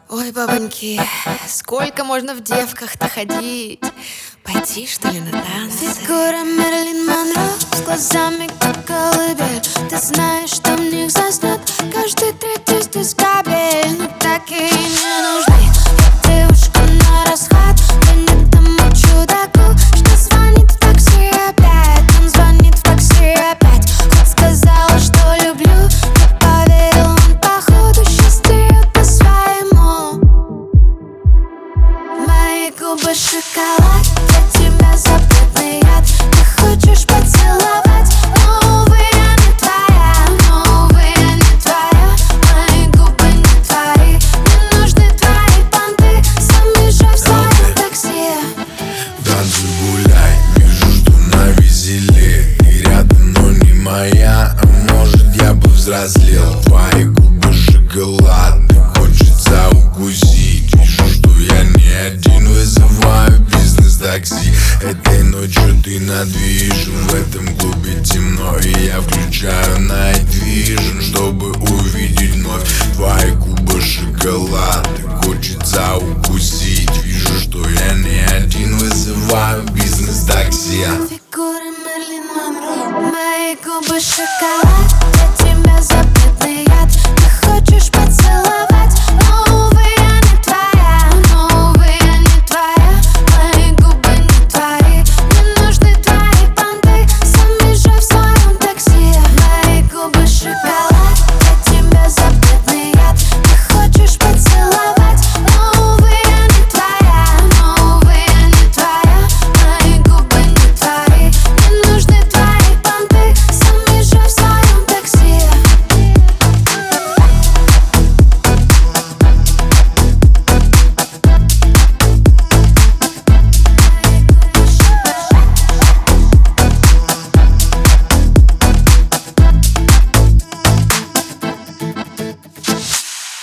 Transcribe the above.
Ой, бабоньки, сколько можно в девках-то ходить? Пойти, что ли, на танцы? Фигура Мэрилин Монро, с глазами как колыбель. Ты знаешь, что в них заснет каждый третий дискабель. Но так и не нужны девушка на расхват. Да не тому чудаку, что звонит в такси опять. Он звонит в такси опять. Хоть сказала, что люблю, не поверил он походу. Счастью по-своему. Мои губы шоколад, для тебя запретный яд. Ты хочешь поцеловать, но увы, я не твоя. Но увы, я не твоя. Мои губы не твои. Мне нужны твои понты. Сам езжай в свое такси. Танцуй, гуляй, вижу, что навеселе. Ты рядом, но не моя. А может, я бы взрослел. Твои губы шоколадные, хочется укусить. Вижу, что я не один, вызываю бизнес-такси. Этой ночью ты на 2